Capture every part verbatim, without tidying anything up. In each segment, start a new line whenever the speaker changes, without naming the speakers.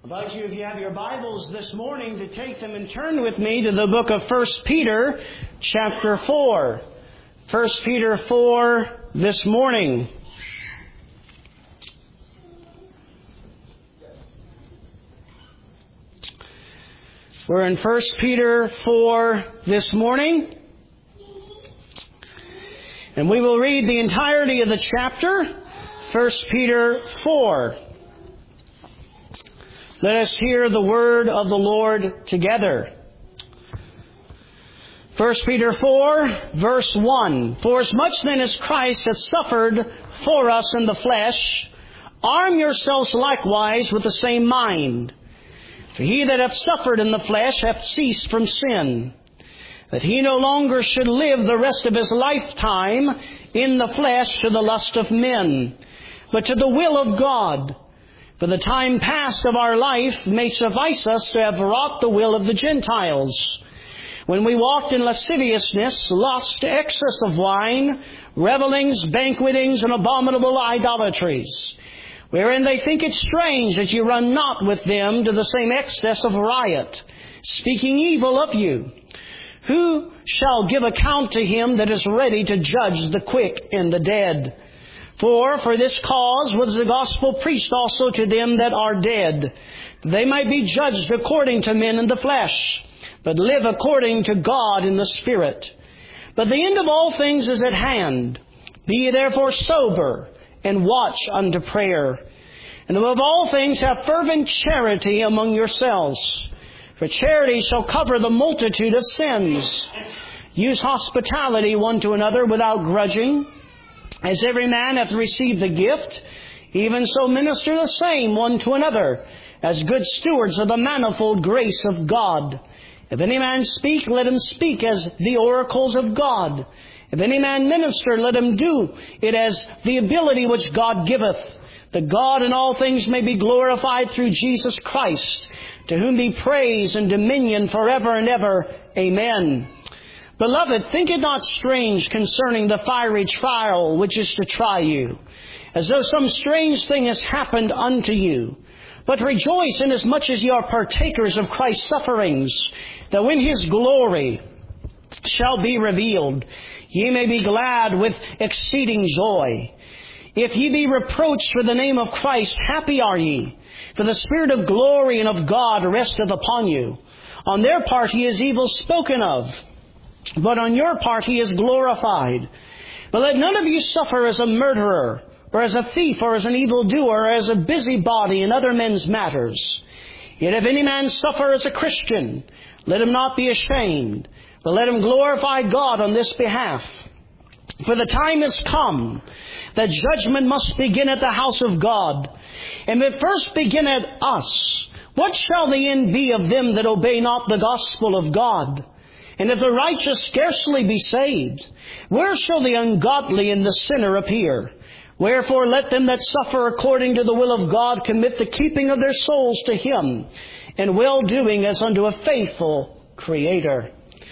I invite you, if you have your Bibles this morning, to take them and turn with me to the book of First Peter, chapter four. First Peter four this morning. We're in First Peter four this morning. And we will read the entirety of the chapter, First Peter four. Let us hear the word of the Lord together. First Peter four, verse one. For as much then as Christ hath suffered for us in the flesh, arm yourselves likewise with the same mind. For he that hath suffered in the flesh hath ceased from sin, that he no longer should live the rest of his lifetime in the flesh to the lust of men, but to the will of God. For the time past of our life may suffice us to have wrought the will of the Gentiles, when we walked in lasciviousness, lust, excess of wine, revellings, banquetings, and abominable idolatries, wherein they think it strange that you run not with them to the same excess of riot, speaking evil of you. Who shall give account to him that is ready to judge the quick and the dead? For for this cause was the gospel preached also to them that are dead, that they might be judged according to men in the flesh, but live according to God in the Spirit. But the end of all things is at hand. Be ye therefore sober, and watch unto prayer. And above all things have fervent charity among yourselves, for charity shall cover the multitude of sins. Use hospitality one to another without grudging. As every man hath received the gift, even so minister the same one to another, as good stewards of the manifold grace of God. If any man speak, let him speak as the oracles of God. If any man minister, let him do it as the ability which God giveth, that God in all things may be glorified through Jesus Christ, to whom be praise and dominion forever and ever. Amen. Beloved, think it not strange concerning the fiery trial which is to try you, as though some strange thing has happened unto you. But rejoice inasmuch as ye are partakers of Christ's sufferings, that when His glory shall be revealed, ye may be glad with exceeding joy. If ye be reproached for the name of Christ, happy are ye, for the Spirit of glory and of God resteth upon you. On their part He is evil spoken of, but on your part He is glorified. But let none of you suffer as a murderer, or as a thief, or as an evildoer, or as a busybody in other men's matters. Yet if any man suffer as a Christian, let him not be ashamed, but let him glorify God on this behalf. For the time is come that judgment must begin at the house of God. And if it first begin at us, what shall the end be of them that obey not the gospel of God? And if the righteous scarcely be saved, where shall the ungodly and the sinner appear? Wherefore let them that suffer according to the will of God commit the keeping of their souls to Him, and well-doing as unto a faithful Creator.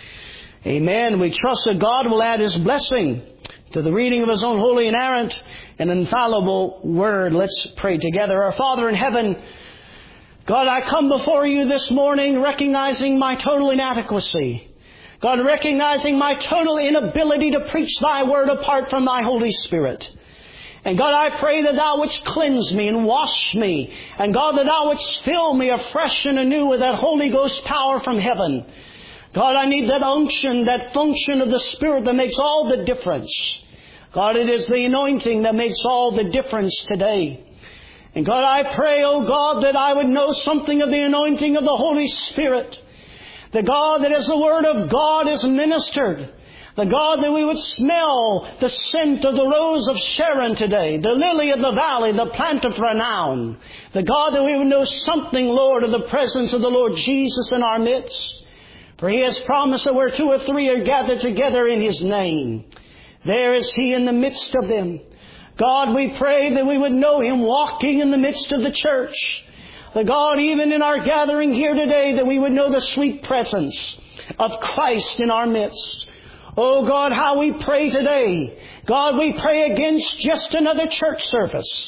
Amen. We trust that God will add His blessing to the reading of His own holy, inerrant, and infallible Word. Let's pray together. Our Father in heaven, God, I come before You this morning recognizing my total inadequacy. God, recognizing my total inability to preach Thy Word apart from Thy Holy Spirit. And God, I pray that Thou wouldst cleanse me and wash me. And God, that Thou wouldst fill me afresh and anew with that Holy Ghost power from heaven. God, I need that unction, that function of the Spirit that makes all the difference. God, it is the anointing that makes all the difference today. And God, I pray, oh God, that I would know something of the anointing of the Holy Spirit. The God that as the Word of God is ministered. The God that we would smell the scent of the rose of Sharon today, the lily of the valley, the plant of renown. The God that we would know something, Lord, of the presence of the Lord Jesus in our midst. For He has promised that where two or three are gathered together in His name, there is He in the midst of them. God, we pray that we would know Him walking in the midst of the church. The God, even in our gathering here today, that we would know the sweet presence of Christ in our midst. Oh God, how we pray today. God, we pray against just another church service.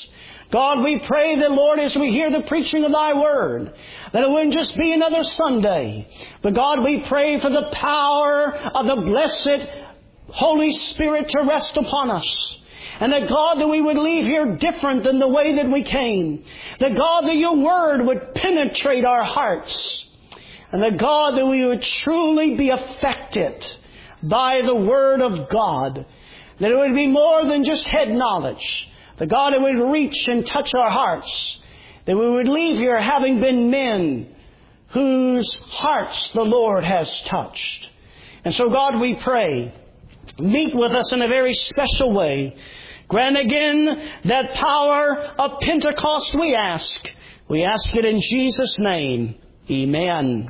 God, we pray that, Lord, as we hear the preaching of Thy Word, that it wouldn't just be another Sunday. But God, we pray for the power of the blessed Holy Spirit to rest upon us. And that, God, that we would leave here different than the way that we came. That, God, that Your Word would penetrate our hearts. And that, God, that we would truly be affected by the Word of God. That it would be more than just head knowledge. That, God, it would reach and touch our hearts. That we would leave here having been men whose hearts the Lord has touched. And so, God, we pray, meet with us in a very special way. Grant again that power of Pentecost, we ask. We ask it in Jesus' name. Amen.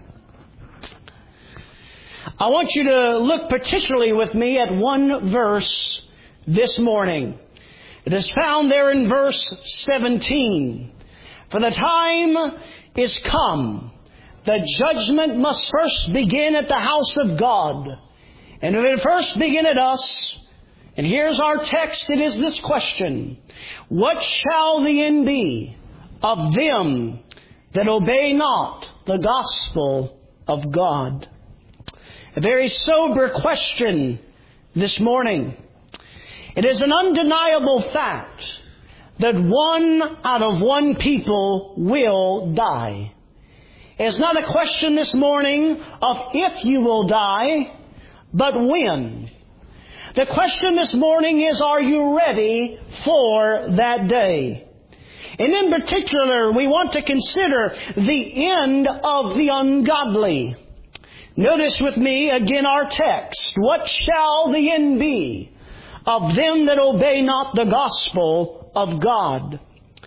I want you to look particularly with me at one verse this morning. It is found there in verse seventeen. For the time is come. The judgment must first begin at the house of God. And if it first begin at us, and here's our text, it is this question: what shall the end be of them that obey not the gospel of God? A very sober question this morning. It is an undeniable fact that one out of one people will die. It's not a question this morning of if you will die, but when. The question this morning is, are you ready for that day? And in particular, we want to consider the end of the ungodly. Notice with me again our text. What shall the end be of them that obey not the gospel of God?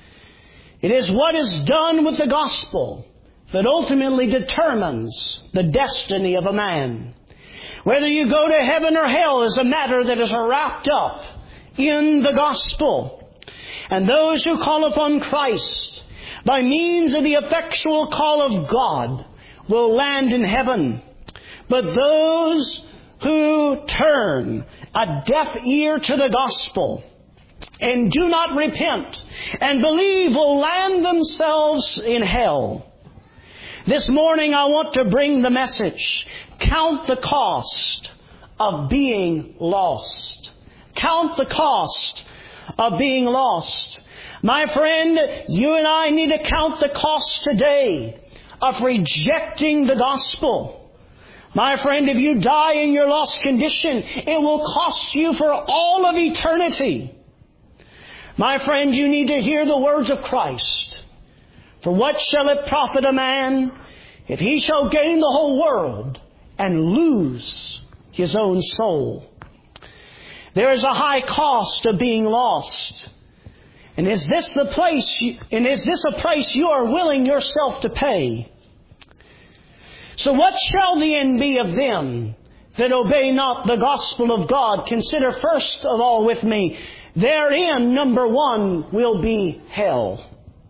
It is what is done with the gospel that ultimately determines the destiny of a man. Whether you go to heaven or hell is a matter that is wrapped up in the gospel. And those who call upon Christ by means of the effectual call of God will land in heaven. But those who turn a deaf ear to the gospel and do not repent and believe will land themselves in hell. This morning I want to bring the message: count the cost of being lost. Count the cost of being lost. My friend, you and I need to count the cost today of rejecting the gospel. My friend, if you die in your lost condition, it will cost you for all of eternity. My friend, you need to hear the words of Christ. For what shall it profit a man if he shall gain the whole world and lose his own soul? There is a high cost of being lost. And is this the place, you, and is this a price you are willing yourself to pay? So what shall the end be of them that obey not the gospel of God? Consider first of all with me, therein, number one, will be hell.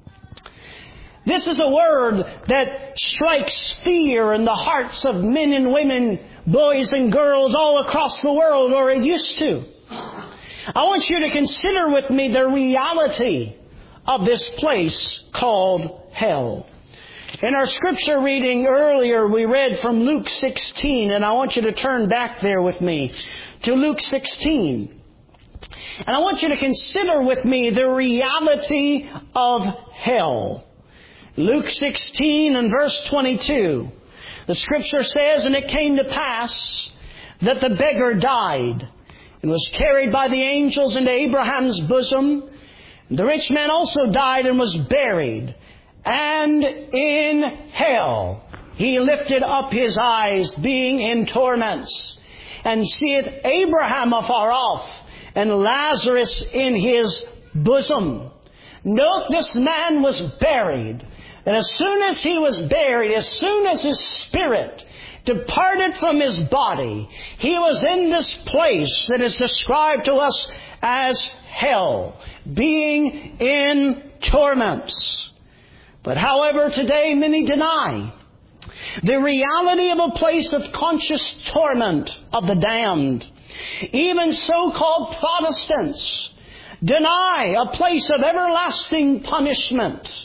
This is a word that strikes fear in the hearts of men and women, boys and girls all across the world, or it used to. I want you to consider with me the reality of this place called hell. In our scripture reading earlier, we read from Luke sixteen, and I want you to turn back there with me to Luke sixteen. And I want you to consider with me the reality of hell. Luke sixteen and verse twenty-two. The scripture says, "And it came to pass that the beggar died and was carried by the angels into Abraham's bosom. The rich man also died and was buried. And in hell he lifted up his eyes, being in torments, and seeth Abraham afar off, and Lazarus in his bosom." Note, this man was buried. And as soon as he was buried, as soon as his spirit departed from his body, he was in this place that is described to us as hell, being in torments. But however, today many deny the reality of a place of conscious torment of the damned. Even so-called Protestants deny a place of everlasting punishment.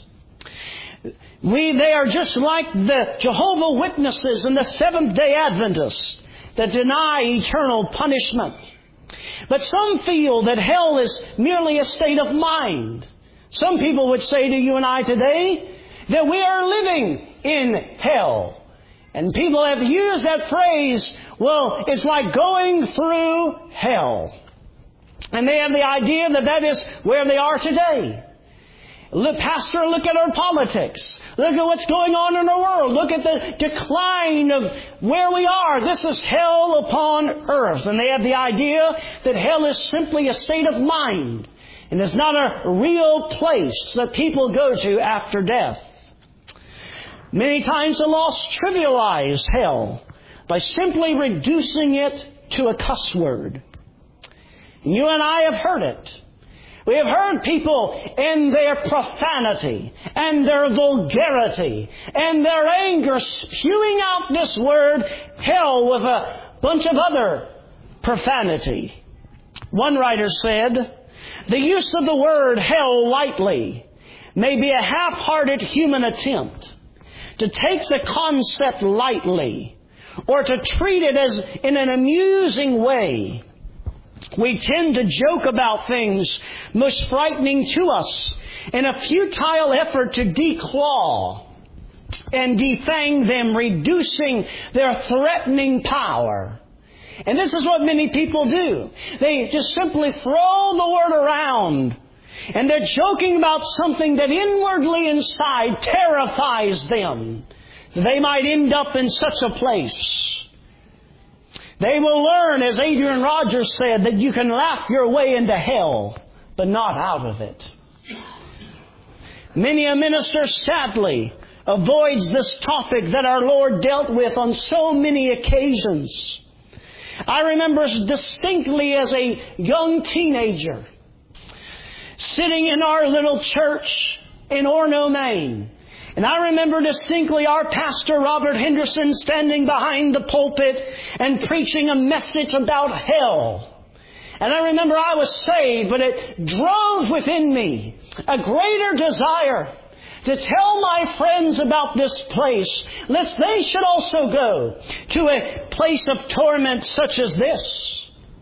We, they are just like the Jehovah's Witnesses and the Seventh-day Adventists that deny eternal punishment. But some feel that hell is merely a state of mind. Some people would say to you and I today that we are living in hell. And people have used that phrase, well, it's like going through hell. And they have the idea that that is where they are today. Look, Pastor, look at our politics. Look at what's going on in our world. Look at the decline of where we are. This is hell upon earth. And they have the idea that hell is simply a state of mind. And it's not a real place that people go to after death. Many times the lost trivialize hell by simply reducing it to a cuss word. And you and I have heard it. We have heard people in their profanity and their vulgarity and their anger spewing out this word hell with a bunch of other profanity. One writer said, the use of the word hell lightly may be a half-hearted human attempt to take the concept lightly or to treat it as in an amusing way. We tend to joke about things most frightening to us in a futile effort to declaw and defang them, reducing their threatening power. And this is what many people do. They just simply throw the word around, and they're joking about something that inwardly inside terrifies them. They might end up in such a place. They will learn, as Adrian Rogers said, that you can laugh your way into hell, but not out of it. Many a minister, sadly, avoids this topic that our Lord dealt with on so many occasions. I remember distinctly as a young teenager, sitting in our little church in Orono, Maine. And I remember distinctly our pastor, Robert Henderson, standing behind the pulpit and preaching a message about hell. And I remember I was saved, but it drove within me a greater desire to tell my friends about this place, lest they should also go to a place of torment such as this.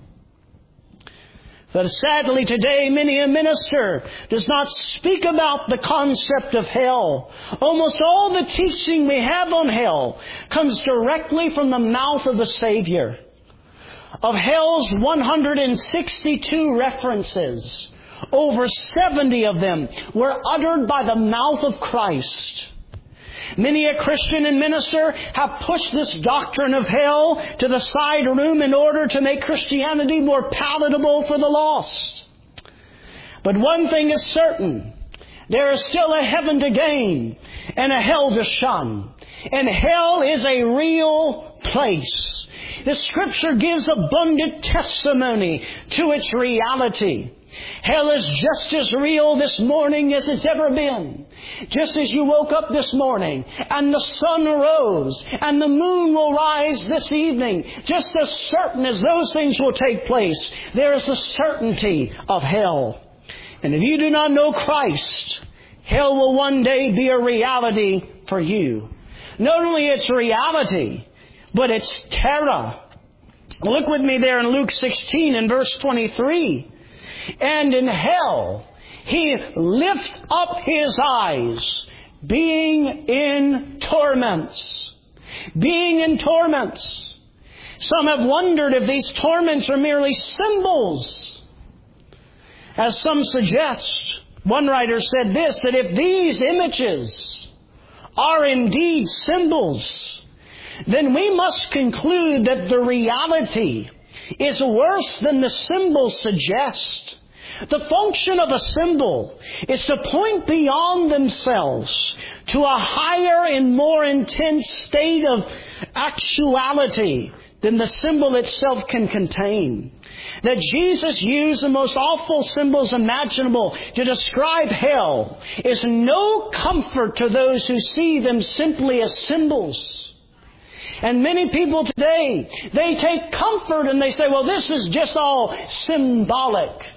But sadly today, many a minister does not speak about the concept of hell. Almost all the teaching we have on hell comes directly from the mouth of the Savior. Of hell's one hundred sixty-two references, over seventy of them were uttered by the mouth of Christ. Many a Christian and minister have pushed this doctrine of hell to the side room in order to make Christianity more palatable for the lost. But one thing is certain. There is still a heaven to gain and a hell to shun. And hell is a real place. The Scripture gives abundant testimony to its reality. Hell is just as real this morning as it's ever been. Just as you woke up this morning and the sun arose and the moon will rise this evening, just as certain as those things will take place, there is the certainty of hell. And if you do not know Christ, hell will one day be a reality for you. Not only its reality, but its terror. Look with me there in Luke sixteen and verse twenty-three. And in hell he lift up his eyes, being in torments. Being in torments. Some have wondered if these torments are merely symbols. As some suggest, one writer said this, that if these images are indeed symbols, then we must conclude that the reality is worse than the symbols suggest. The function of a symbol is to point beyond themselves to a higher and more intense state of actuality than the symbol itself can contain. That Jesus used the most awful symbols imaginable to describe hell is no comfort to those who see them simply as symbols. And many people today, they take comfort and they say, well, this is just all symbolic.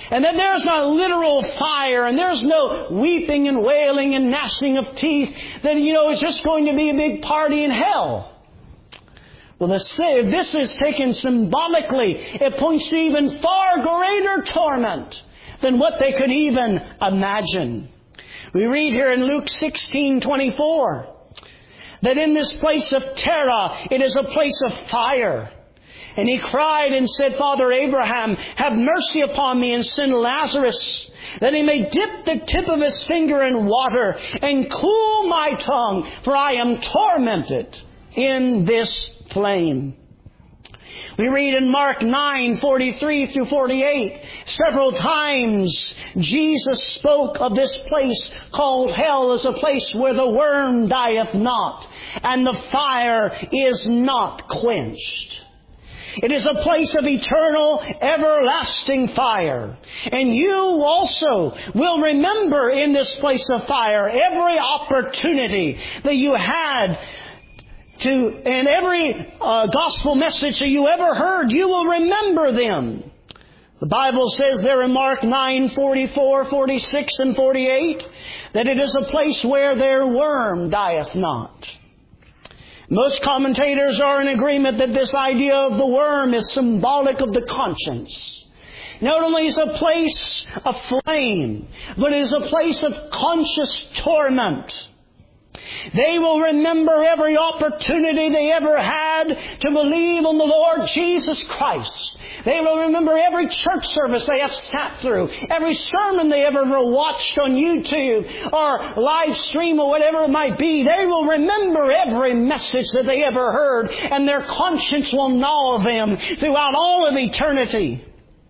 And that there's not literal fire, and there's no weeping and wailing and gnashing of teeth, that, you know, it's just going to be a big party in hell. Well, if this is taken symbolically, it points to even far greater torment than what they could even imagine. We read here in Luke sixteen twenty-four that in this place of terror, it is a place of fire. And he cried and said, Father Abraham, have mercy upon me and send Lazarus, that he may dip the tip of his finger in water and cool my tongue, for I am tormented in this flame. We read in Mark nine forty-three through forty-eight, several times Jesus spoke of this place called hell as a place where the worm dieth not, and the fire is not quenched. It is a place of eternal, everlasting fire. And you also will remember in this place of fire every opportunity that you had to, and every uh, gospel message that you ever heard, you will remember them. The Bible says there in Mark nine forty-four, forty-six, and forty-eight that it is a place where their worm dieth not. Most commentators are in agreement that this idea of the worm is symbolic of the conscience. Not only is it a place of flame, but it is a place of conscious torment. They will remember every opportunity they ever had to believe on the Lord Jesus Christ. They will remember every church service they have sat through, every sermon they ever watched on YouTube or live stream or whatever it might be. They will remember every message that they ever heard, and their conscience will gnaw them throughout all of eternity.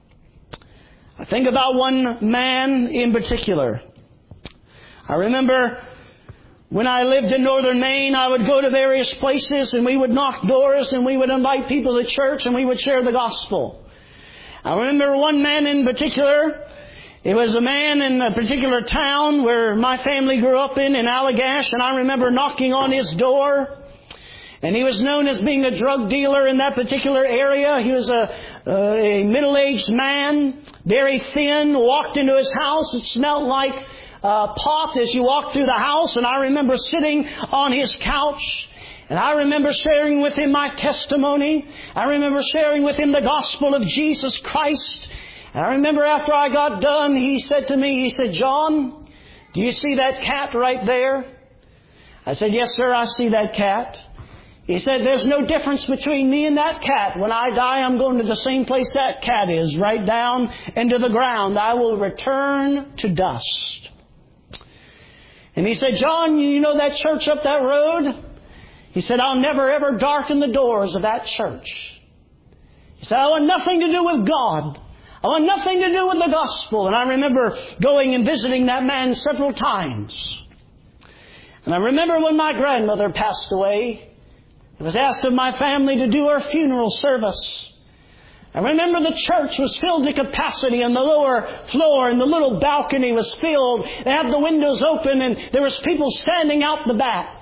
I think about one man in particular. I remember when I lived in northern Maine, I would go to various places and we would knock doors and we would invite people to church and we would share the gospel. I remember one man in particular. It was a man in a particular town where my family grew up in, in Allagash, and I remember knocking on his door. And he was known as being a drug dealer in that particular area. He was a, a middle-aged man, very thin, walked into his house. It smelled like Uh, pot as you walk through the house, and I remember sitting on his couch, and I remember sharing with him my testimony. I remember sharing with him the gospel of Jesus Christ. And I remember after I got done, he said to me, he said, John, do you see that cat right there? I said, yes, sir, I see that cat. He said, there's no difference between me and that cat. When I die, I'm going to the same place that cat is, right down into the ground. I will return to dust. And he said, John, you know that church up that road? He said, I'll never ever darken the doors of that church. He said, I want nothing to do with God. I want nothing to do with the gospel. And I remember going and visiting that man several times. And I remember when my grandmother passed away, it was asked of my family to do her funeral service. I remember the church was filled to capacity, and the lower floor and the little balcony was filled. They had the windows open and there was people standing out the back.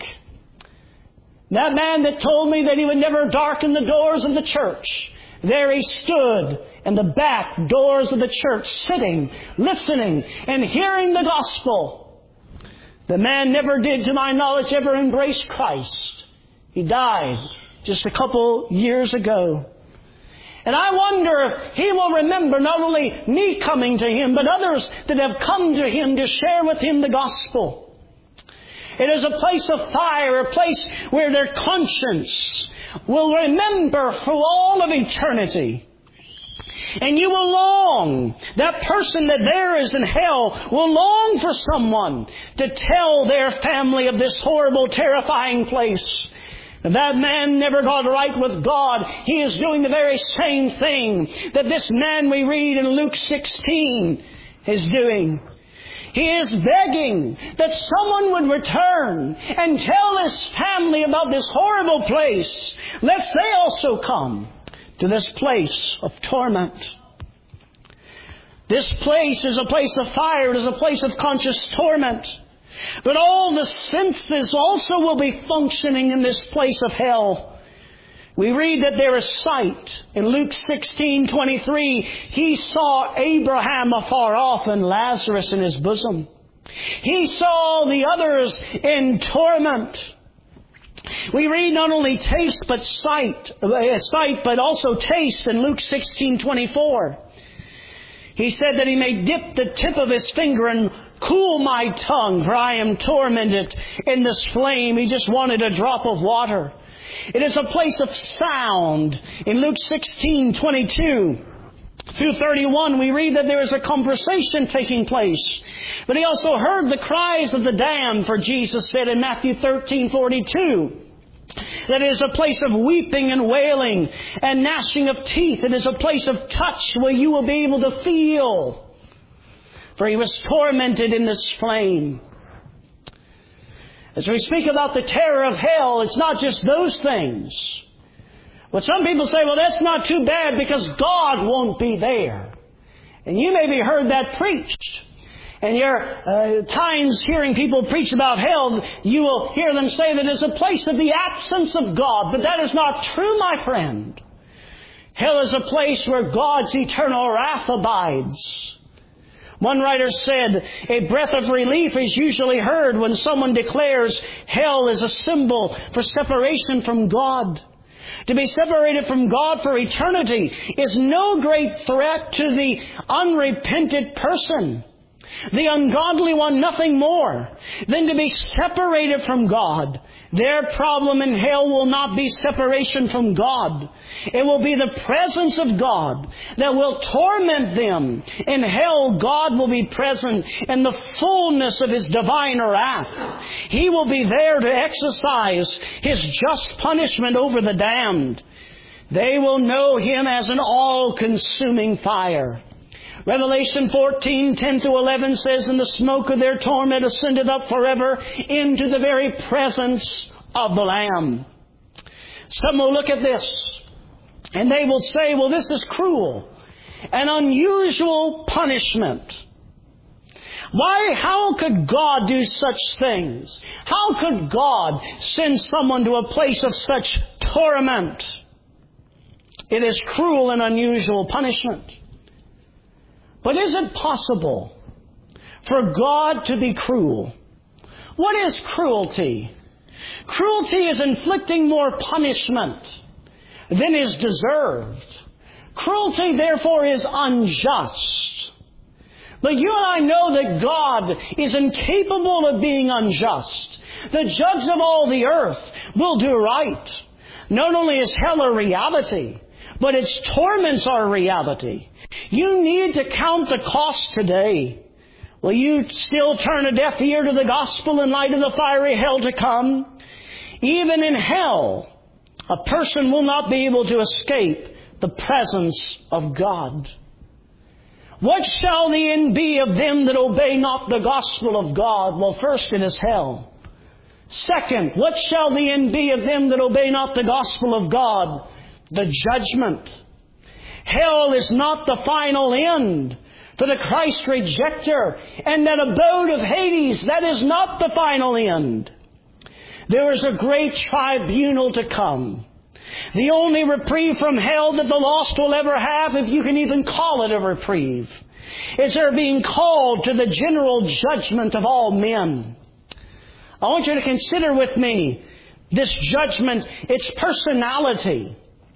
That man that told me that he would never darken the doors of the church, there he stood in the back doors of the church, sitting, listening, and hearing the gospel. The man never did, to my knowledge, ever embrace Christ. He died just a couple years ago. And I wonder if he will remember not only me coming to him, but others that have come to him to share with him the gospel. It is a place of fire, a place where their conscience will remember for all of eternity. And you will long, that person that there is in hell will long for someone to tell their family of this horrible, terrifying place. If that man never got right with God, he is doing the very same thing that this man we read in Luke sixteen is doing. He is begging that someone would return and tell his family about this horrible place, lest they also come to this place of torment. This place is a place of fire. It is a place of conscious torment. But all the senses also will be functioning in this place of hell. We read that there is sight. In Luke sixteen twenty-three, He saw Abraham afar off and Lazarus in His bosom. He saw the others in torment. We read not only taste but sight, uh, sight but also taste in Luke sixteen twenty-four. He said that He may dip the tip of His finger and cool my tongue, for I am tormented in this flame. He just wanted a drop of water. It is a place of sound. In Luke sixteen twenty-two through thirty-one, we read that there is a conversation taking place. But He also heard the cries of the damned, for Jesus said in Matthew thirteen forty-two, that it is a place of weeping and wailing and gnashing of teeth. It is a place of touch where you will be able to feel. For He was tormented in this flame. As we speak about the terror of hell, it's not just those things. But some people say, well, that's not too bad because God won't be there. And you maybe heard that preached. And your uh, times hearing people preach about hell, you will hear them say that it's a place of the absence of God. But that is not true, my friend. Hell is a place where God's eternal wrath abides. One writer said, a breath of relief is usually heard when someone declares hell is a symbol for separation from God. To be separated from God for eternity is no great threat to the unrepentant person, the ungodly one, nothing more than to be separated from God. Their problem in hell will not be separation from God. It will be the presence of God that will torment them. In hell, God will be present in the fullness of His divine wrath. He will be there to exercise His just punishment over the damned. They will know Him as an all-consuming fire. Revelation fourteen ten to eleven says, and the smoke of their torment ascended up forever into the very presence of the Lamb. Some will look at this and they will say, well, this is cruel, an unusual punishment. Why, how could God do such things? How could God send someone to a place of such torment? It is cruel and unusual punishment. But is it possible for God to be cruel? What is cruelty? Cruelty is inflicting more punishment than is deserved. Cruelty, therefore, is unjust. But you and I know that God is incapable of being unjust. The judge of all the earth will do right. Not only is hell a reality, but its torments are a reality. You need to count the cost today. Will you still turn a deaf ear to the gospel in light of the fiery hell to come? Even in hell, a person will not be able to escape the presence of God. What shall the end be of them that obey not the gospel of God? Well, first it is hell. Second, what shall the end be of them that obey not the gospel of God? The judgment. Hell is not the final end for the Christ rejecter, and that abode of Hades, that is not the final end. There is a great tribunal to come. The only reprieve from hell that the lost will ever have, if you can even call it a reprieve, is their being called to the general judgment of all men. I want you to consider with me this judgment, its personality.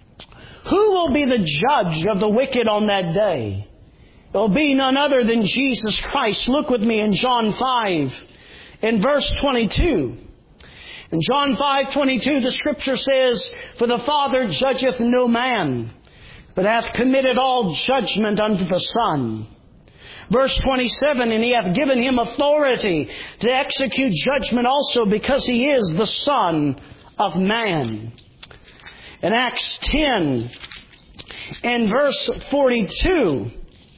Who will be the judge of the wicked on that day? It will be none other than Jesus Christ. Look with me in John five, in verse twenty-two. In John five twenty-two, the Scripture says, for the Father judgeth no man, but hath committed all judgment unto the Son. Verse twenty-seven, and He hath given Him authority to execute judgment also, because He is the Son of Man. In Acts ten, in verse forty-two,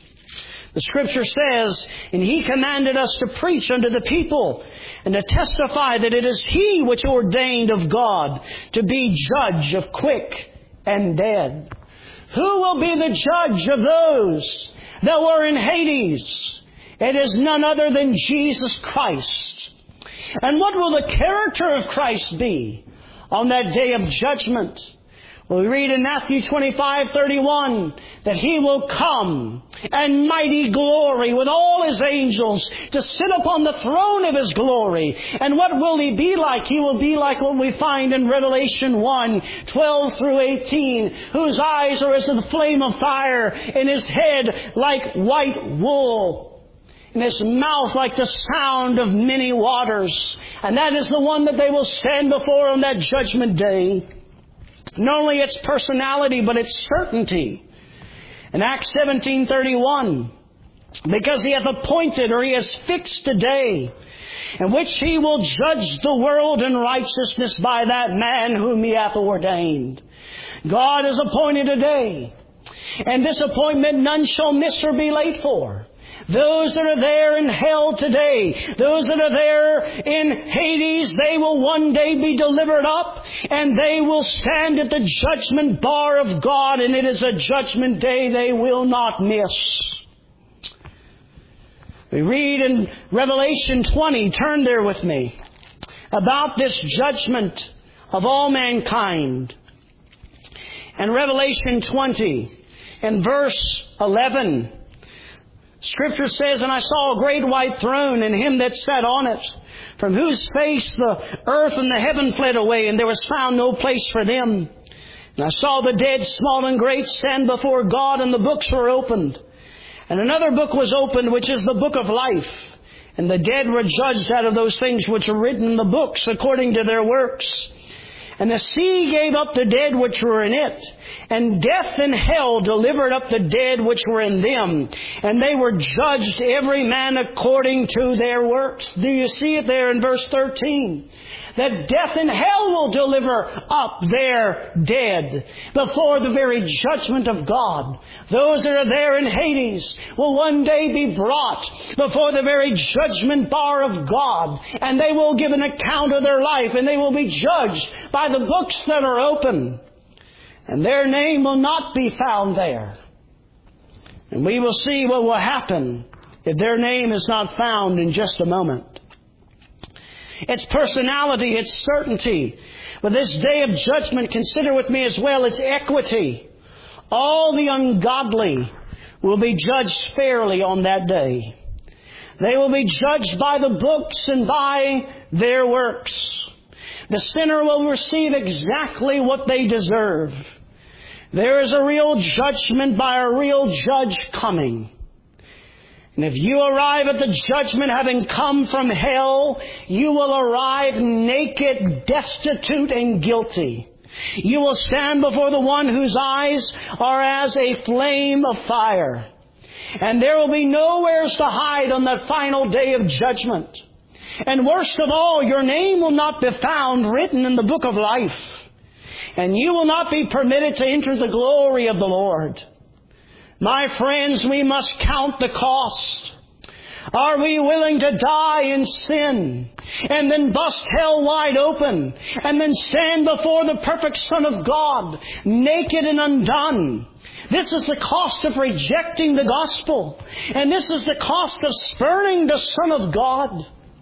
the Scripture says, and He commanded us to preach unto the people, and to testify that it is He which ordained of God to be judge of quick and dead. Who will be the judge of those that were in Hades? It is none other than Jesus Christ. And what will the character of Christ be on that day of judgment? Well, we read in Matthew twenty-five thirty-one that He will come in mighty glory with all His angels to sit upon the throne of His glory. And what will He be like? He will be like what we find in Revelation one, twelve through eighteen, whose eyes are as the flame of fire, and His head like white wool, and His mouth like the sound of many waters. And that is the one that they will stand before on that judgment day. Not only its personality, but its certainty. In Acts seventeen thirty-one, because He hath appointed, or He has fixed a day, in which He will judge the world in righteousness by that man whom He hath ordained. God has appointed a day, and this appointment none shall miss or be late for. Those that are there in hell today, those that are there in Hades, they will one day be delivered up, and they will stand at the judgment bar of God, and it is a judgment day they will not miss. We read in Revelation twenty, turn there with me, about this judgment of all mankind. And Revelation twenty, in verse eleven, Scripture says, and I saw a great white throne, and Him that sat on it, from whose face the earth and the heaven fled away, and there was found no place for them. And I saw the dead, small and great, stand before God, and the books were opened. And another book was opened, which is the book of life. And the dead were judged out of those things which are written in the books, according to their works. And the sea gave up the dead which were in it, and death and hell delivered up the dead which were in them. And they were judged every man according to their works. Do you see it there in verse thirteen? That death and hell will deliver up their dead before the very judgment of God. Those that are there in Hades will one day be brought before the very judgment bar of God, and they will give an account of their life, and they will be judged by the books that are open, and their name will not be found there. And we will see what will happen if their name is not found in just a moment. Its personality, its certainty. But this day of judgment, consider with me as well its equity. All the ungodly will be judged fairly on that day. They will be judged by the books and by their works. The sinner will receive exactly what they deserve. There is a real judgment by a real judge coming. And if you arrive at the judgment having come from hell, you will arrive naked, destitute, and guilty. You will stand before the one whose eyes are as a flame of fire. And there will be nowhere to hide on that final day of judgment. And worst of all, your name will not be found written in the book of life. And you will not be permitted to enter the glory of the Lord. My friends, we must count the cost. Are we willing to die in sin and then bust hell wide open and then stand before the perfect Son of God, naked and undone? This is the cost of rejecting the gospel. And this is the cost of spurning the Son of God.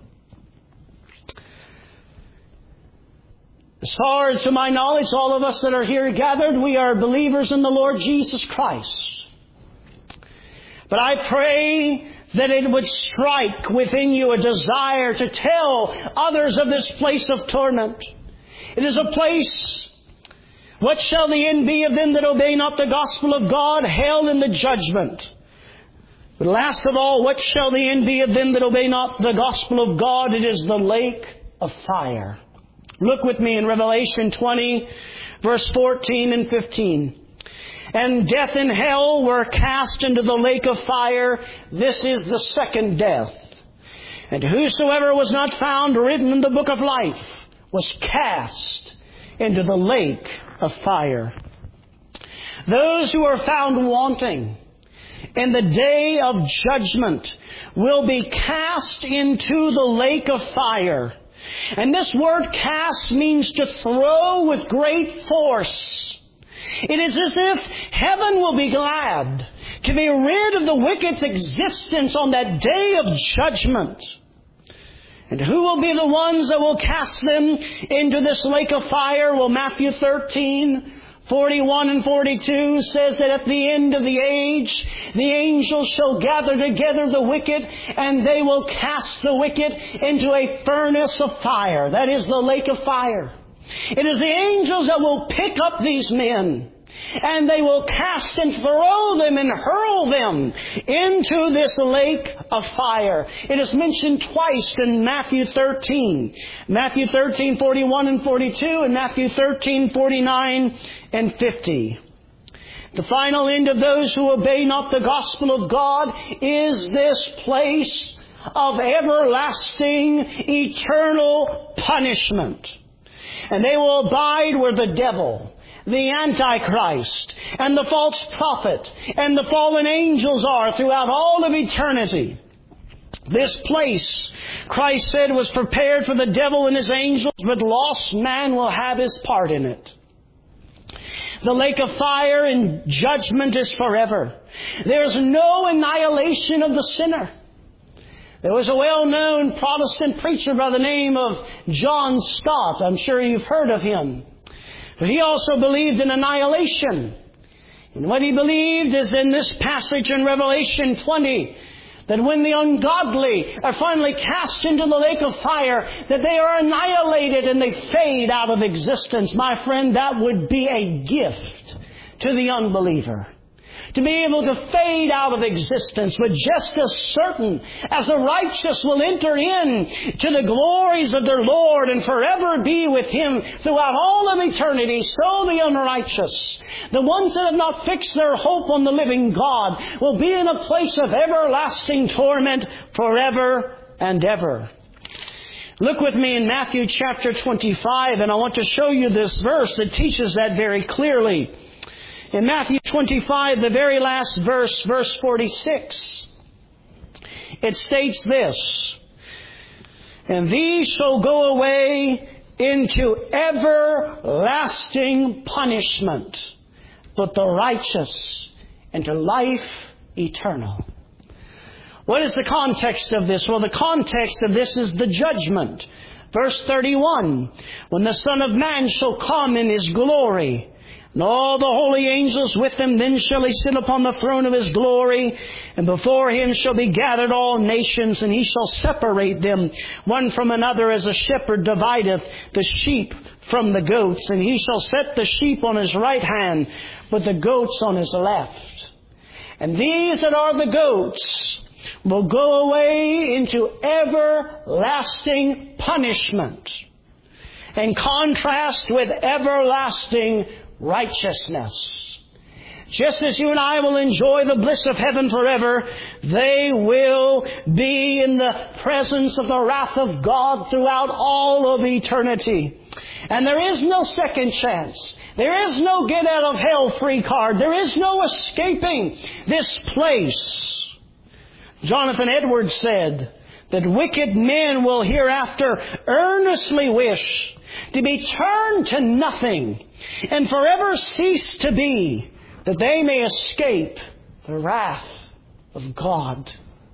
As far as to my knowledge, all of us that are here gathered, we are believers in the Lord Jesus Christ. But I pray that it would strike within you a desire to tell others of this place of torment. It is a place, what shall the end be of them that obey not the gospel of God? Hell and the judgment. But last of all, what shall the end be of them that obey not the gospel of God? It is the lake of fire. Look with me in Revelation twenty, verse fourteen and fifteen. And death and hell were cast into the lake of fire. This is the second death. And whosoever was not found written in the book of life was cast into the lake of fire. Those who are found wanting in the day of judgment will be cast into the lake of fire. And this word cast means to throw with great force. It is as if heaven will be glad to be rid of the wicked's existence on that day of judgment. And who will be the ones that will cast them into this lake of fire? Well, Matthew thirteen, forty-one and forty-two says that at the end of the age, the angels shall gather together the wicked, and they will cast the wicked into a furnace of fire. That is the lake of fire. It is the angels that will pick up these men, and they will cast and throw them and hurl them into this lake of fire. It is mentioned twice in Matthew thirteen. Matthew thirteen, forty-one and forty-two, and Matthew thirteen, forty-nine and fifty. The final end of those who obey not the gospel of God is this place of everlasting, eternal punishment. And they will abide where the devil, the Antichrist, and the false prophet, and the fallen angels are throughout all of eternity. This place, Christ said, was prepared for the devil and his angels, but lost man will have his part in it. The lake of fire and judgment is forever. There's no annihilation of the sinner. There was a well-known Protestant preacher by the name of John Stott. I'm sure you've heard of him. But he also believed in annihilation. And what he believed is in this passage in Revelation twenty, that when the ungodly are finally cast into the lake of fire, that they are annihilated and they fade out of existence. My friend, that would be a gift to the unbeliever, to be able to fade out of existence. But just as certain as the righteous will enter in to the glories of their Lord and forever be with Him throughout all of eternity, so the unrighteous, the ones that have not fixed their hope on the living God, will be in a place of everlasting torment forever and ever. Look with me in Matthew chapter twenty-five, and I want to show you this verse that teaches that very clearly. In Matthew twenty-five, the very last verse, verse forty-six, it states this: "And these shall go away into everlasting punishment, but the righteous into life eternal." What is the context of this? Well, the context of this is the judgment. Verse thirty-one, "When the Son of Man shall come in His glory, and all the holy angels with Him, then shall He sit upon the throne of His glory, and before Him shall be gathered all nations, and He shall separate them one from another, as a shepherd divideth the sheep from the goats. And He shall set the sheep on His right hand, but the goats on His left. And these that are the goats will go away into everlasting punishment, in contrast with everlasting righteousness. Just as you and I will enjoy the bliss of heaven forever, they will be in the presence of the wrath of God throughout all of eternity. And there is no second chance. There is no get out of hell free card. There is no escaping this place. Jonathan Edwards said that wicked men will hereafter earnestly wish to be turned to nothing and forever cease to be, that they may escape the wrath of God.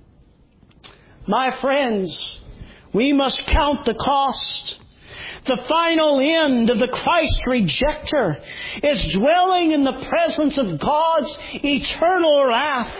My friends, we must count the cost. The final end of the Christ rejecter is dwelling in the presence of God's eternal wrath.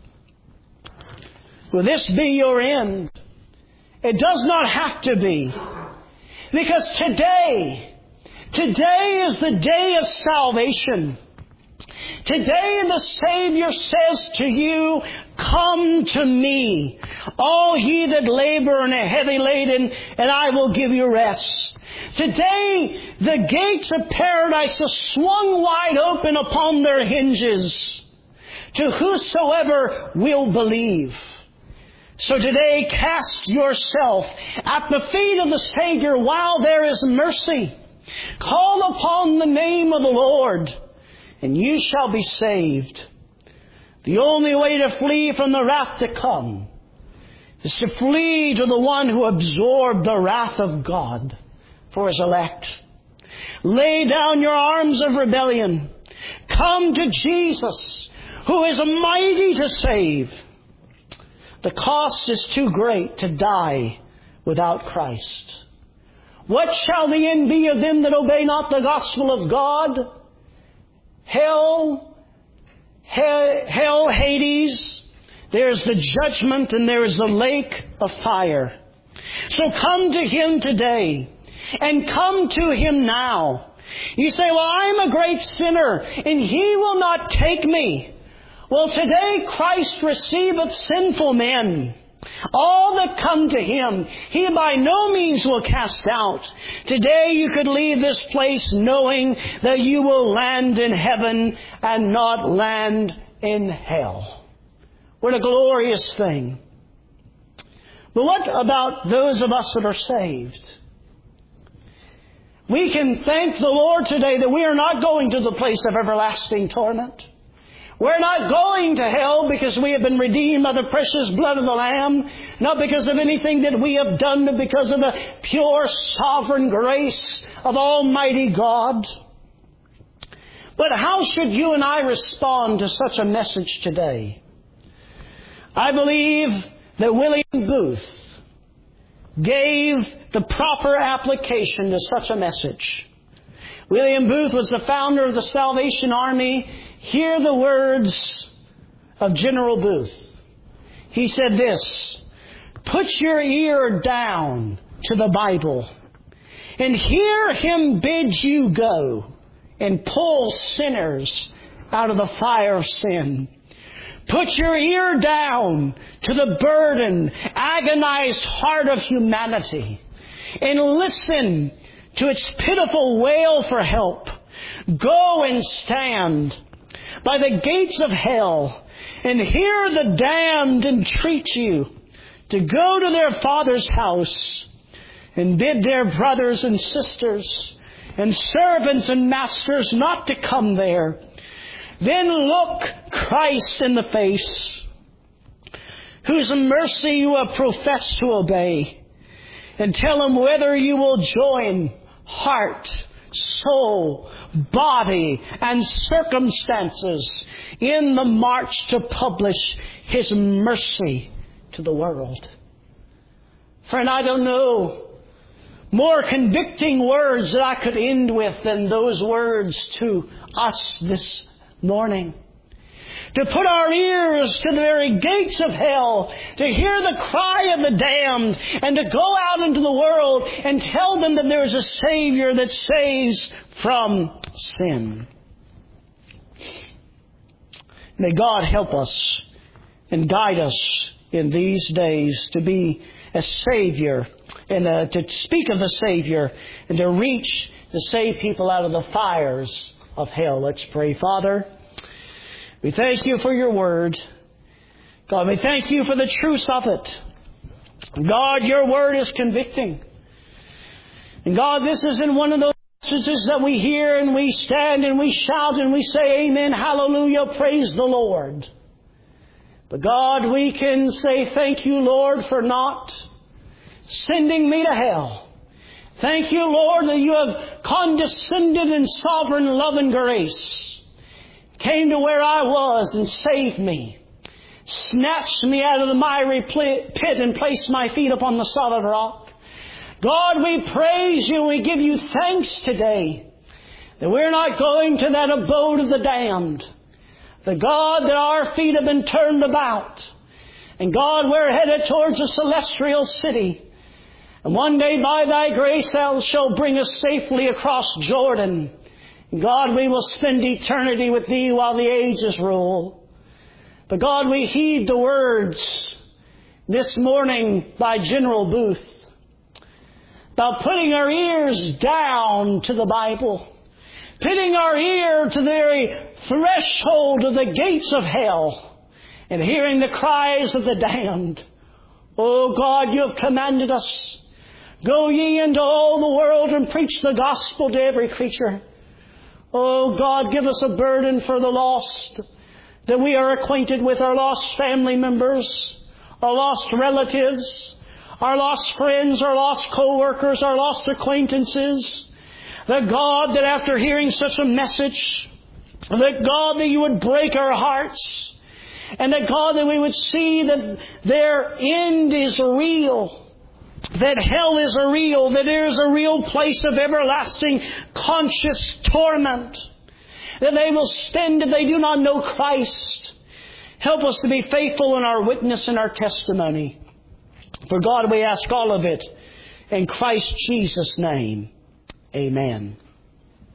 Will this be your end? It does not have to be. Because today, today is the day of salvation. Today the Savior says to you, "Come to me, all ye that labor and are heavy laden, and I will give you rest." Today the gates of paradise are swung wide open upon their hinges to whosoever will believe. So today, cast yourself at the feet of the Savior while there is mercy. Call upon the name of the Lord, and you shall be saved. The only way to flee from the wrath to come is to flee to the one who absorbed the wrath of God for His elect. Lay down your arms of rebellion. Come to Jesus, who is mighty to save. The cost is too great to die without Christ. What shall the end be of them that obey not the gospel of God? hell, hell, hell, Hades, there's the judgment, and there is the lake of fire. So come to Him today, and come to Him now. You say, well, I'm a great sinner, and He will not take me. Well, today Christ receiveth sinful men. All that come to Him, He by no means will cast out. Today you could leave this place knowing that you will land in heaven and not land in hell. What a glorious thing. But what about those of us that are saved? We can thank the Lord today that we are not going to the place of everlasting torment. We're not going to hell because we have been redeemed by the precious blood of the Lamb, not because of anything that we have done, but because of the pure sovereign grace of Almighty God. But how should you and I respond to such a message today? I believe that William Booth gave the proper application to such a message. William Booth was the founder of the Salvation Army. Hear the words of General Booth. He said this, put your ear down to the Bible and hear Him bid you go and pull sinners out of the fire of sin. Put your ear down to the burdened, agonized heart of humanity and listen to its pitiful wail for help. Go and stand by the gates of hell and hear the damned entreat you to go to their Father's house and bid their brothers and sisters and servants and masters not to come there. Then look Christ in the face, whose mercy you have professed to obey, and tell Him whether you will join heart, soul, body, and circumstances in the march to publish His mercy to the world. Friend, I don't know more convicting words that I could end with than those words to us this morning. To put our ears to the very gates of hell, to hear the cry of the damned, and to go out into the world and tell them that there is a Savior that saves from sin. May God help us and guide us in these days to be a Savior, and uh, to speak of the Savior, and to reach to save people out of the fires of hell. Let's pray. Father, we thank You for Your Word. God, we thank You for the truth of it. God, Your Word is convicting. And God, this isn't one of those messages that we hear and we stand and we shout and we say, Amen, hallelujah, praise the Lord. But God, we can say, thank You, Lord, for not sending me to hell. Thank You, Lord, that You have condescended in sovereign love and grace, came to where I was and saved me, snatched me out of the miry pit and placed my feet upon the solid rock. God, we praise You and we give You thanks today that we're not going to that abode of the damned. The God, that our feet have been turned about. And God, we're headed towards a celestial city. And one day by Thy grace Thou shalt bring us safely across Jordan. And God, we will spend eternity with Thee while the ages roll. But God, we heed the words this morning by General Booth about putting our ears down to the Bible, putting our ear to the very threshold of the gates of hell, and hearing the cries of the damned. Oh God, You have commanded us, go ye into all the world and preach the gospel to every creature. Oh God, give us a burden for the lost, that we are acquainted with our lost family members, our lost relatives, our lost friends, our lost co-workers, our lost acquaintances. That God, that after hearing such a message, that God, that You would break our hearts, and that God, that we would see that their end is real, that hell is a real, that there is a real place of everlasting conscious torment. that they will stand if they do not know Christ. Help us to be faithful in our witness and our testimony. For God, we ask all of it in Christ Jesus' name. Amen.